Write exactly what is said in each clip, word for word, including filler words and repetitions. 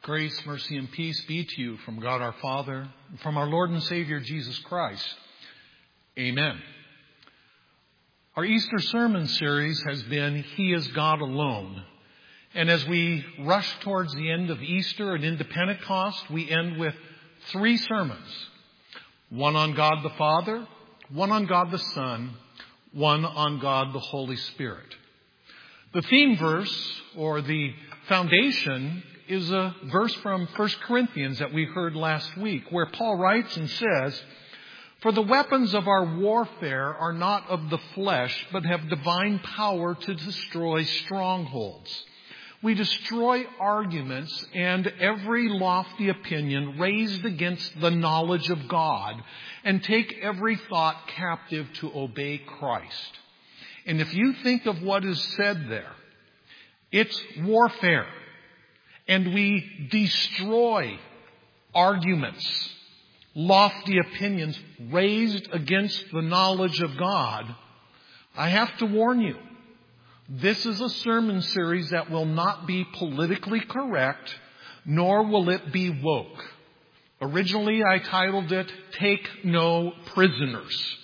Grace, mercy, and peace be to you from God our Father, and from our Lord and Savior Jesus Christ. Amen. Our Easter sermon series has been He is God Alone. And as we rush towards the end of Easter and into Pentecost, we end with three sermons. One on God the Father, one on God the Son, one on God the Holy Spirit. The theme verse, or the foundation, is a verse from First Corinthians that we heard last week, where Paul writes and says, "For the weapons of our warfare are not of the flesh, but have divine power to destroy strongholds. We destroy arguments and every lofty opinion raised against the knowledge of God, and take every thought captive to obey Christ." And if you think of what is said there, it's warfare. And we destroy arguments, lofty opinions raised against the knowledge of God. I have to warn you, this is a sermon series that will not be politically correct, nor will it be woke. Originally, I titled it, "Take No Prisoners."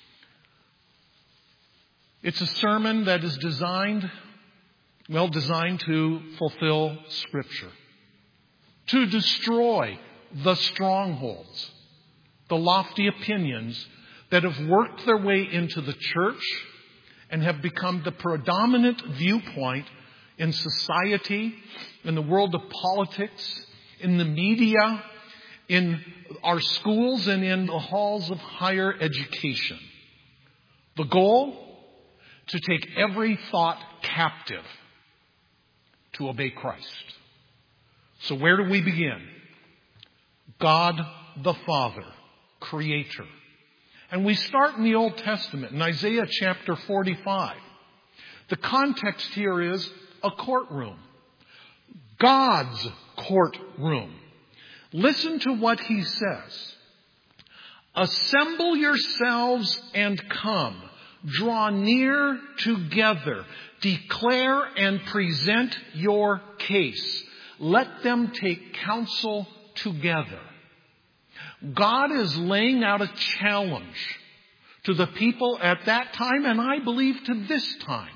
It's a sermon that is designed Well designed to fulfill Scripture, to destroy the strongholds, the lofty opinions that have worked their way into the church and have become the predominant viewpoint in society, in the world of politics, in the media, in our schools, and in the halls of higher education. The goal? To take every thought captive to obey Christ. So where do we begin? God the Father, Creator. And we start in the Old Testament, in Isaiah chapter forty-five. The context here is a courtroom. God's courtroom. Listen to what he says. "Assemble yourselves and come. Draw near together. Declare and present your case. Let them take counsel together." God is laying out a challenge to the people at that time, and I believe to this time,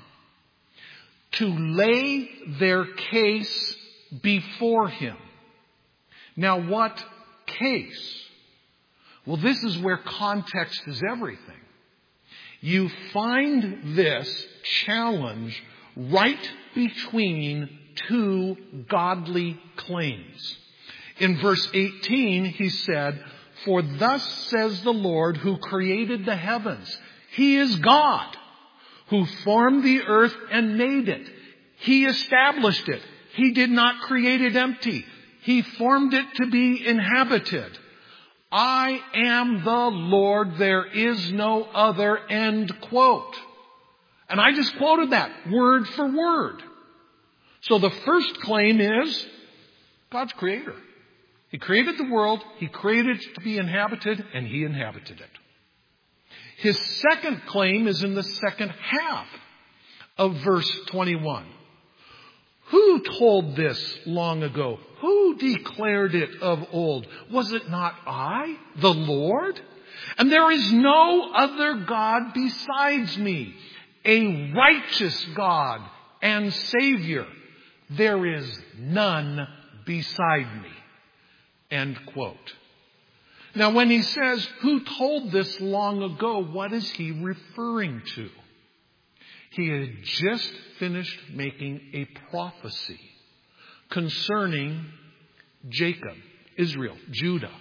to lay their case before him. Now, what case? Well, this is where context is everything. You find this challenge right between two godly claims. In verse eighteen, he said, "For thus says the Lord who created the heavens." He is God who formed the earth and made it. He established it. He did not create it empty. He formed it to be inhabited. "I am the Lord, there is no other," end quote. And I just quoted that word for word. So the first claim is God's creator. He created the world, he created it to be inhabited, and he inhabited it. His second claim is in the second half of verse twenty-one. "Who told this long ago? Who declared it of old? Was it not I, the Lord? And there is no other God besides me, a righteous God and Savior. There is none beside me." End quote. Now, when he says, "Who told this long ago?" what is he referring to? He had just finished making a prophecy concerning Jacob, Israel, Judah.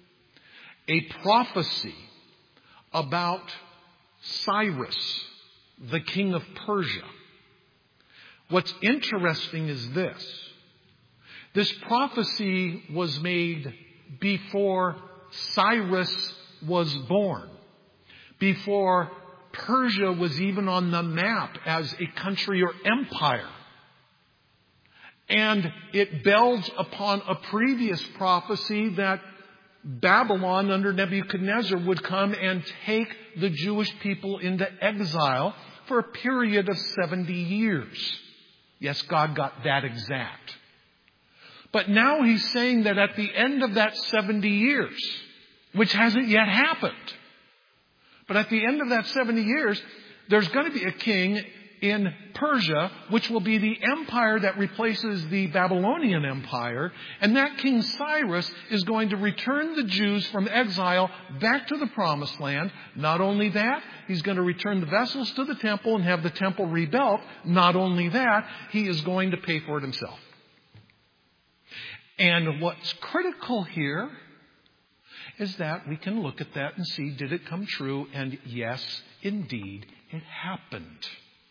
A prophecy about Cyrus, the king of Persia. What's interesting is this. This prophecy was made before Cyrus was born, before Persia was even on the map as a country or empire. And it builds upon a previous prophecy that Babylon under Nebuchadnezzar would come and take the Jewish people into exile for a period of seventy years. Yes, God got that exact. But now he's saying that at the end of that seventy years, which hasn't yet happened, but at the end of that seventy years, there's going to be a king in Persia, which will be the empire that replaces the Babylonian Empire. And that King Cyrus is going to return the Jews from exile back to the Promised Land. Not only that, he's going to return the vessels to the temple and have the temple rebuilt. Not only that, he is going to pay for it himself. And what's critical here is that we can look at that and see, did it come true? And yes, indeed, it happened.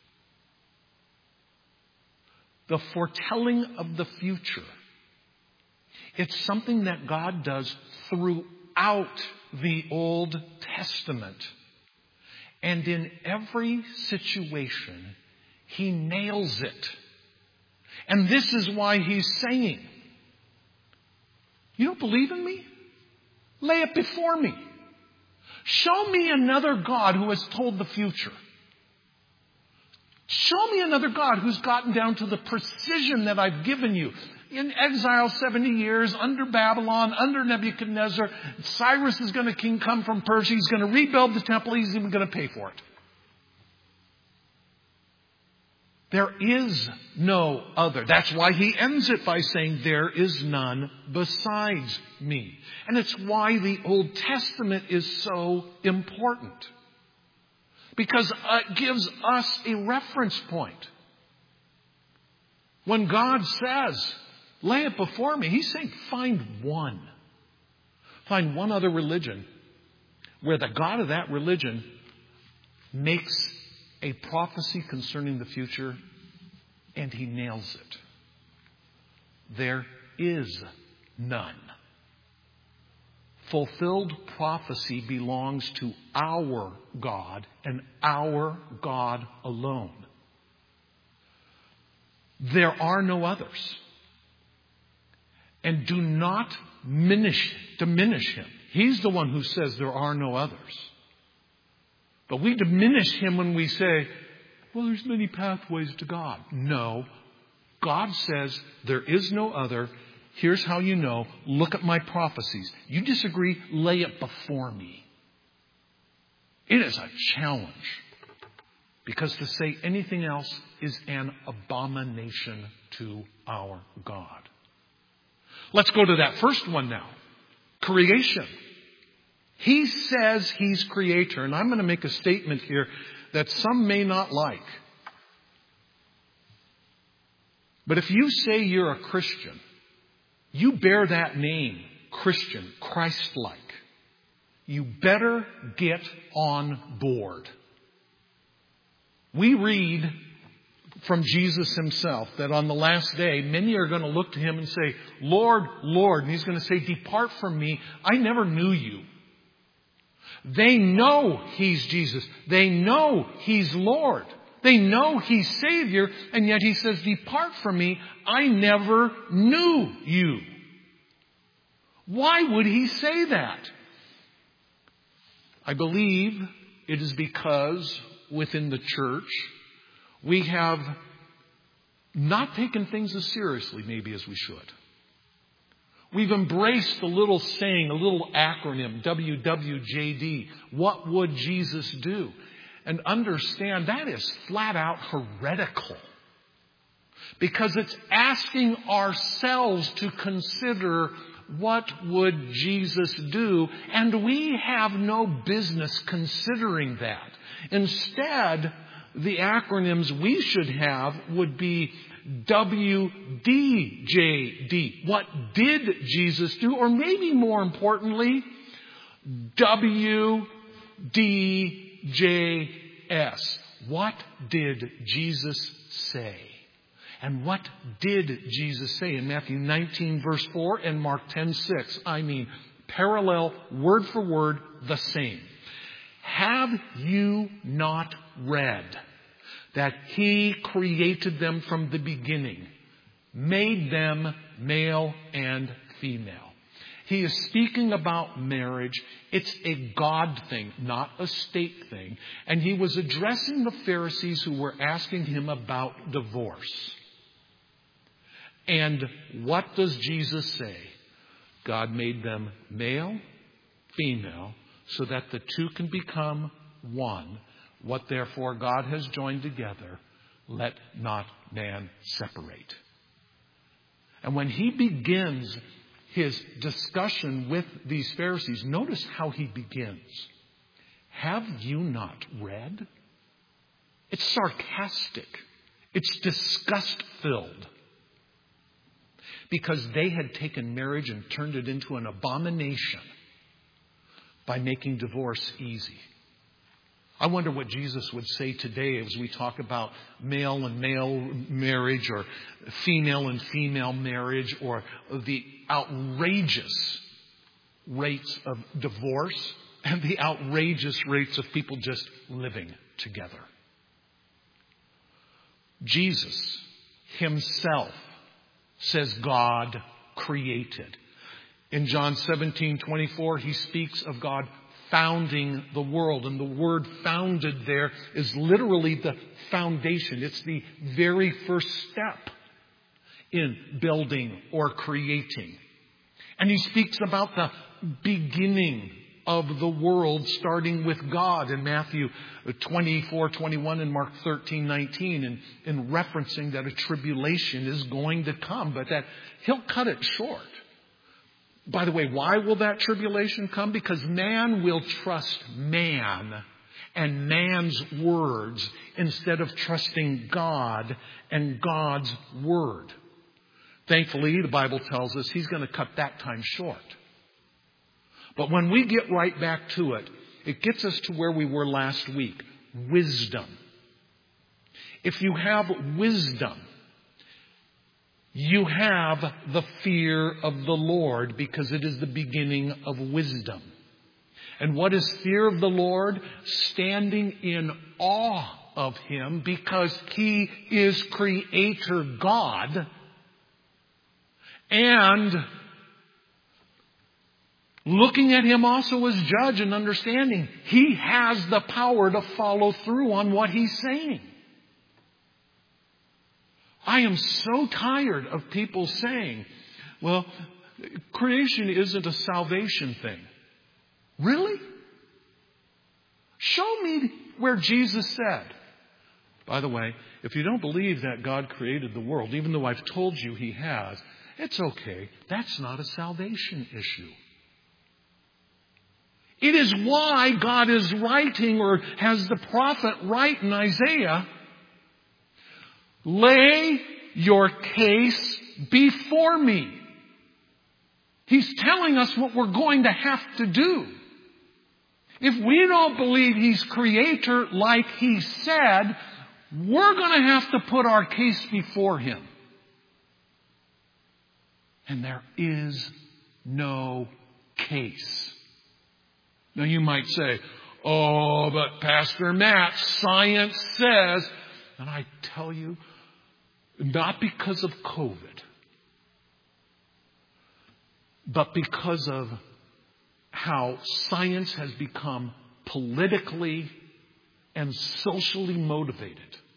The foretelling of the future. It's something that God does throughout the Old Testament. And in every situation, he nails it. And this is why he's saying, you don't believe in me? Lay it before me. Show me another God who has told the future. Show me another God who's gotten down to the precision that I've given you. In exile seventy years, under Babylon, under Nebuchadnezzar, Cyrus is going to king come from Persia. He's going to rebuild the temple. He's even going to pay for it. There is no other. That's why he ends it by saying, there is none besides me. And it's why the Old Testament is so important. Because it gives us a reference point. When God says, lay it before me, he's saying, find one. Find one other religion where the God of that religion makes a prophecy concerning the future and he nails it. There is none. Fulfilled prophecy belongs to our God and our God alone. There are no others. And do not diminish, diminish him. He's the one who says there are no others. But we diminish him when we say, well, there's many pathways to God. No. God says there is no other. Here's how you know. Look at my prophecies. You disagree? Lay it before me. It is a challenge. Because to say anything else is an abomination to our God. Let's go to that first one now. Creation. He says he's creator. And I'm going to make a statement here that some may not like. But if you say you're a Christian, you bear that name, Christian, Christ-like. You better get on board. We read from Jesus himself that on the last day, many are going to look to him and say, Lord, Lord. And he's going to say, depart from me. I never knew you. They know he's Jesus. They know he's Lord. They know he's Savior. And yet he says, depart from me. I never knew you. Why would he say that? I believe it is because within the church, we have not taken things as seriously maybe as we should. We've embraced a little saying, a little acronym, W W J D. What would Jesus do? And understand that is flat out heretical. Because it's asking ourselves to consider what would Jesus do? And we have no business considering that. Instead, the acronyms we should have would be W D J D. What did Jesus do? Or maybe more importantly, W D J S. What did Jesus say? And what did Jesus say in Matthew nineteen verse four and Mark ten six? I mean, parallel, word for word, the same. Have you not read that he created them from the beginning, made them male and female? He is speaking about marriage. It's a God thing, not a state thing. And he was addressing the Pharisees who were asking him about divorce. And what does Jesus say? God made them male, female, so that the two can become one. What therefore God has joined together, let not man separate. And when he begins his discussion with these Pharisees, notice how he begins. Have you not read? It's sarcastic. It's disgust-filled. Because they had taken marriage and turned it into an abomination by making divorce easy. I wonder what Jesus would say today as we talk about male and male marriage or female and female marriage or the outrageous rates of divorce and the outrageous rates of people just living together. Jesus himself says God created. In John seventeen twenty-four, he speaks of God founding the world. And the word founded there is literally the foundation. It's the very first step in building or creating. And he speaks about the beginning of the world starting with God in Matthew twenty-four twenty-one and Mark thirteen nineteen, and, and referencing that a tribulation is going to come, but that he'll cut it short. By the way, why will that tribulation come? Because man will trust man and man's words instead of trusting God and God's word. Thankfully, the Bible tells us he's going to cut that time short. But when we get right back to it, it gets us to where we were last week. Wisdom. If you have wisdom, you have the fear of the Lord, because it is the beginning of wisdom. And what is fear of the Lord? Standing in awe of him, because he is Creator God. And looking at him also as judge and understanding he has the power to follow through on what he's saying. I am so tired of people saying, well, creation isn't a salvation thing. Really? Show me where Jesus said. By the way, if you don't believe that God created the world, even though I've told you he has, it's okay. That's not a salvation issue. It is why God is writing, or has the prophet write in Isaiah, lay your case before me. He's telling us what we're going to have to do. If we don't believe he's Creator like he said, we're going to have to put our case before him. And there is no case. Now you might say, oh, but Pastor Matt, science says, and I tell you, not because of COVID, but because of how science has become politically and socially motivated.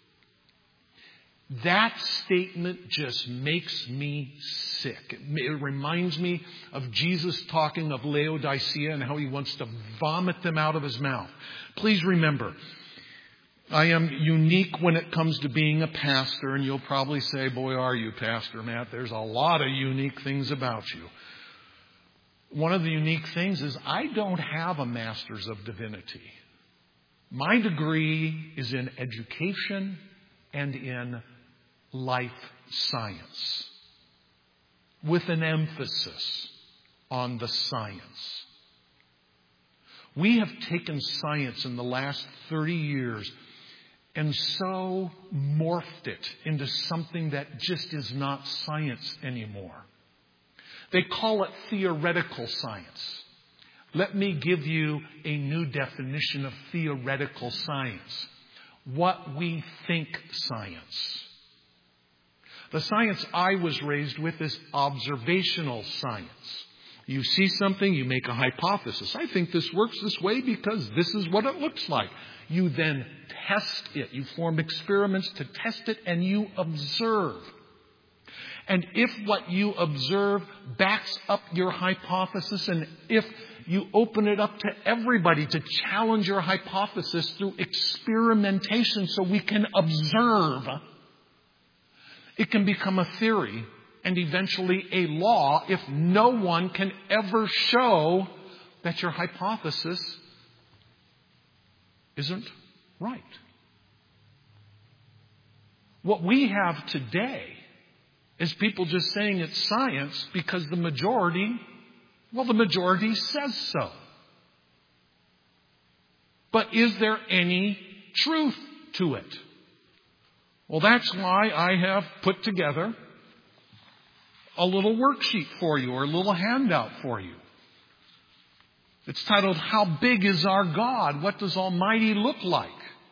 That statement just makes me sick. It reminds me of Jesus talking of Laodicea and how he wants to vomit them out of his mouth. Please remember, I am unique when it comes to being a pastor, and you'll probably say, boy, are you, Pastor Matt? There's a lot of unique things about you. One of the unique things is I don't have a master's of divinity. My degree is in education and in life science, with an emphasis on the science. We have taken science in the last thirty years and so morphed it into something that just is not science anymore. They call it theoretical science. Let me give you a new definition of theoretical science. What we think science. The science I was raised with is observational science. You see something, you make a hypothesis. I think this works this way because this is what it looks like. You then test it. You form experiments to test it, and you observe. And if what you observe backs up your hypothesis, and if you open it up to everybody to challenge your hypothesis through experimentation so we can observe, it can become a theory and eventually a law if no one can ever show that your hypothesis isn't right. What we have today is people just saying it's science because the majority, well, the majority says so. But is there any truth to it? Well, that's why I have put together a little worksheet for you, or a little handout for you. It's titled, How Big is Our God? What does Almighty look like?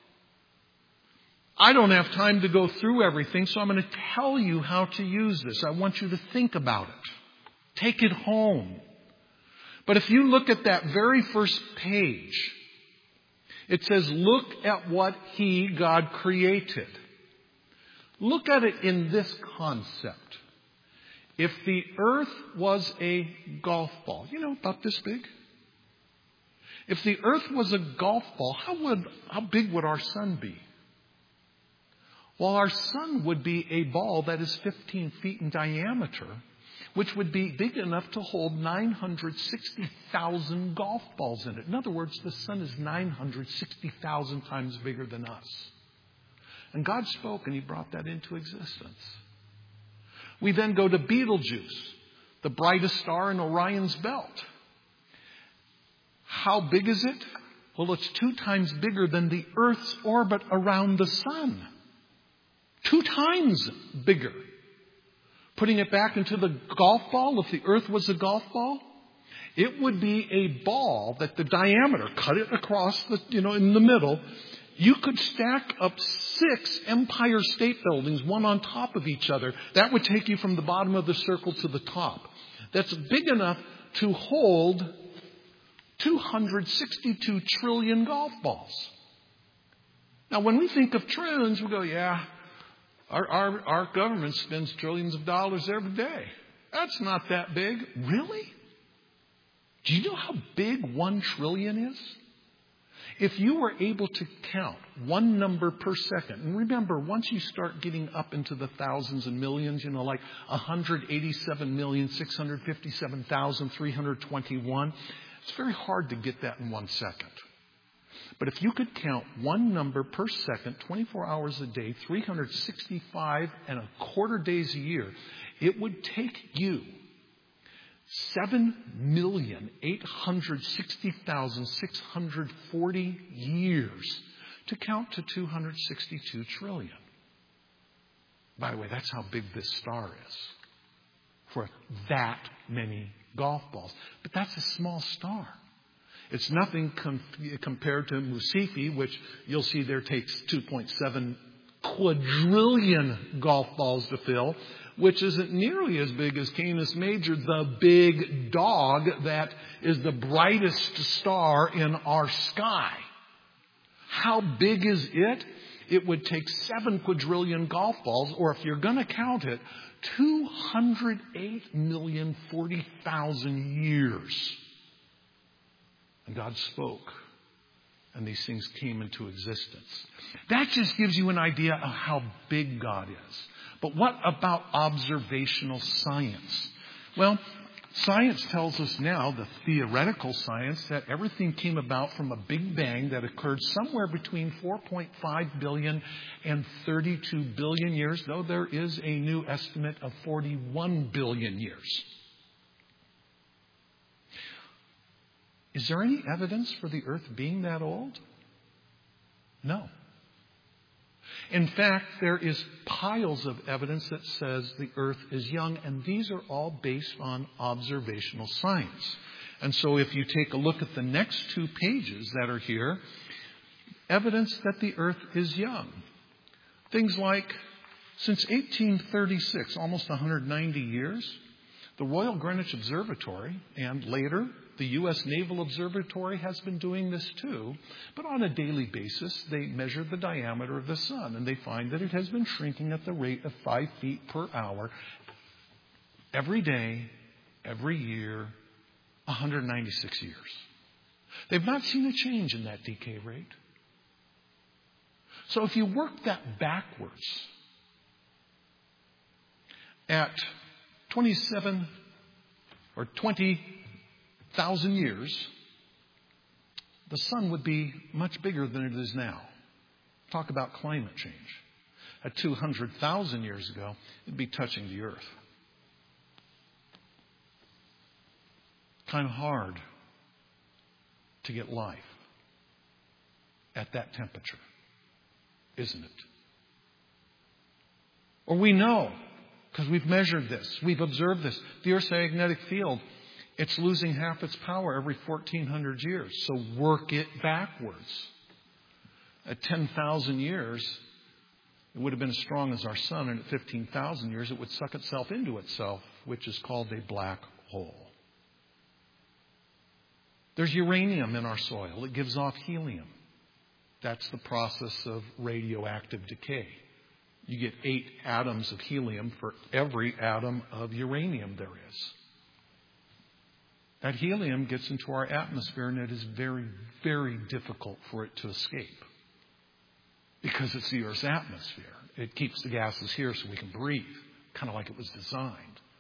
I don't have time to go through everything, so I'm going to tell you how to use this. I want you to think about it. Take it home. But if you look at that very first page, it says, look at what He, God, created. Look at it in this concept. If the earth was a golf ball, you know, about this big. If the earth was a golf ball, how would, how big would our sun be? Well, our sun would be a ball that is fifteen feet in diameter, which would be big enough to hold nine hundred sixty thousand golf balls in it. In other words, the sun is nine hundred sixty thousand times bigger than us. And God spoke and He brought that into existence. We then go to Betelgeuse, the brightest star in Orion's belt. How big is it? Well, it's two times bigger than the Earth's orbit around the sun. Two times bigger. Putting it back into the golf ball, if the Earth was a golf ball, it would be a ball that the diameter, cut it across the, you know, in the middle. You could stack up six Empire State Buildings, one on top of each other. That would take you from the bottom of the circle to the top. That's big enough to hold two hundred sixty-two trillion golf balls. Now, when we think of trillions, we go, yeah, our, our, our government spends trillions of dollars every day. That's not that big. Really? Do you know how big one trillion is? If you were able to count one number per second, and remember, once you start getting up into the thousands and millions, you know, like one hundred eighty-seven million, six hundred fifty-seven thousand, three hundred twenty-one, it's very hard to get that in one second. But if you could count one number per second, twenty-four hours a day, three hundred sixty-five and a quarter days a year, it would take you seven million, eight hundred sixty thousand, six hundred forty years to count to two hundred sixty-two trillion. By the way, that's how big this star is for that many golf balls. But that's a small star. It's nothing com- compared to Musifi, which you'll see there takes two point seven quadrillion golf balls to fill, which isn't nearly as big as Canis Major, the big dog that is the brightest star in our sky. How big is it? It would take seven quadrillion golf balls, or if you're going to count it, two hundred eight million forty thousand years. And God spoke, and these things came into existence. That just gives you an idea of how big God is. But what about observational science? Well, science tells us now, the theoretical science, that everything came about from a big bang that occurred somewhere between four point five billion and thirty-two billion years, though there is a new estimate of forty-one billion years. Is there any evidence for the earth being that old? No. In fact, there is piles of evidence that says the earth is young, and these are all based on observational science. And so if you take a look at the next two pages that are here, evidence that the earth is young. Things like, since eighteen thirty-six, almost one hundred ninety years, the Royal Greenwich Observatory, and later the U S Naval Observatory, has been doing this too. But on a daily basis, they measure the diameter of the sun, and they find that it has been shrinking at the rate of five feet per hour every day, every year, one hundred ninety-six years. They've not seen a change in that decay rate. So if you work that backwards, at twenty-seven or twenty thousand years, the sun would be much bigger than it is now. Talk about climate change. At two hundred thousand years ago, it'd be touching the earth. Kind of hard to get life at that temperature, isn't it? Or we know, because we've measured this, we've observed this, the Earth's magnetic field, it's losing half its power every fourteen hundred years. So work it backwards. At ten thousand years, it would have been as strong as our sun, and at fifteen thousand years, it would suck itself into itself, which is called a black hole. There's uranium in our soil. It gives off helium. That's the process of radioactive decay. You get eight atoms of helium for every atom of uranium there is. That helium gets into our atmosphere, and it is very, very difficult for it to escape because it's the Earth's atmosphere. It keeps the gases here so we can breathe, kind of like it was designed.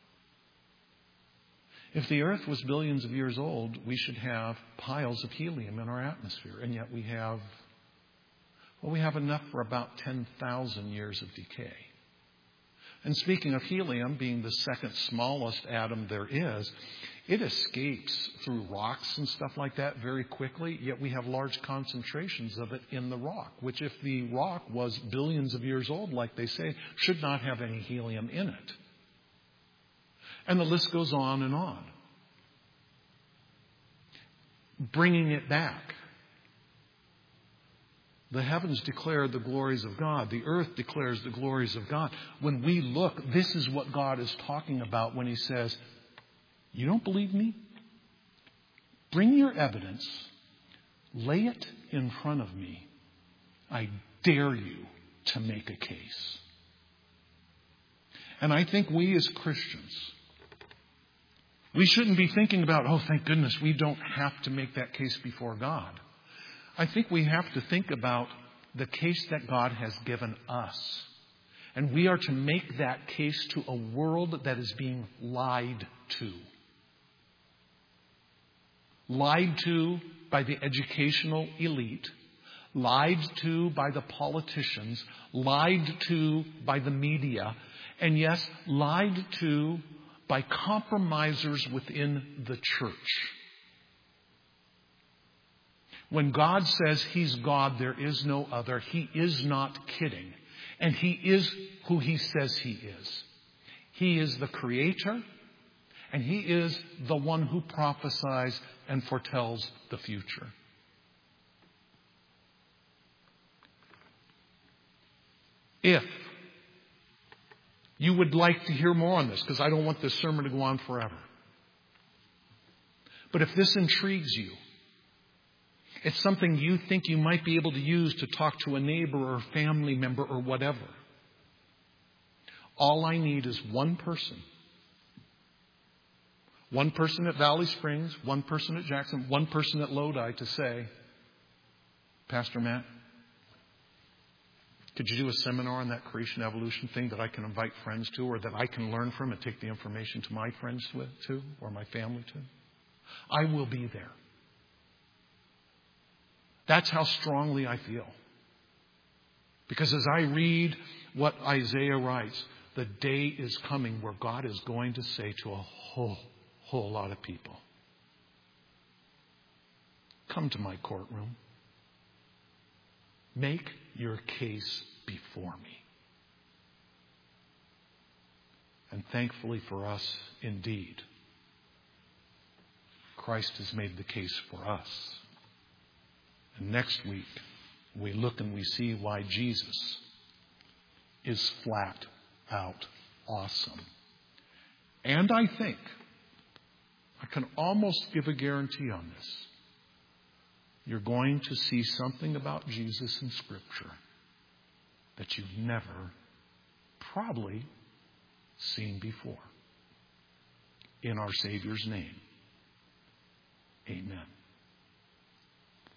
If the Earth was billions of years old, we should have piles of helium in our atmosphere, and yet we have, well, we have enough for about ten thousand years of decay. And speaking of helium being the second smallest atom there is, it escapes through rocks and stuff like that very quickly, yet we have large concentrations of it in the rock, which if the rock was billions of years old, like they say, should not have any helium in it. And the list goes on and on. Bringing it back. The heavens declare the glories of God. The earth declares the glories of God. When we look, this is what God is talking about when He says, you don't believe me? Bring your evidence. Lay it in front of me. I dare you to make a case. And I think we as Christians, we shouldn't be thinking about, oh, thank goodness we don't have to make that case before God. I think we have to think about the case that God has given us. And we are to make that case to a world that is being lied to. Lied to by the educational elite. Lied to by the politicians. Lied to by the media. And yes, lied to by compromisers within the church. When God says He's God, there is no other. He is not kidding. And He is who He says He is. He is the Creator, and He is the one who prophesies and foretells the future. If you would like to hear more on this, because I don't want this sermon to go on forever. But if this intrigues you, it's something you think you might be able to use to talk to a neighbor or a family member or whatever. All I need is one person. One person at Valley Springs, one person at Jackson, one person at Lodi to say, Pastor Matt, could you do a seminar on that creation evolution thing that I can invite friends to, or that I can learn from and take the information to my friends with, to, or my family to? I will be there. That's how strongly I feel. Because as I read what Isaiah writes, the day is coming where God is going to say to a whole, whole lot of people, come to my courtroom. Make your case before me. And thankfully for us, indeed, Christ has made the case for us. And next week, we look and we see why Jesus is flat out awesome. And I think, I can almost give a guarantee on this, you're going to see something about Jesus in Scripture that you've never probably seen before. in our Savior's name. Amen.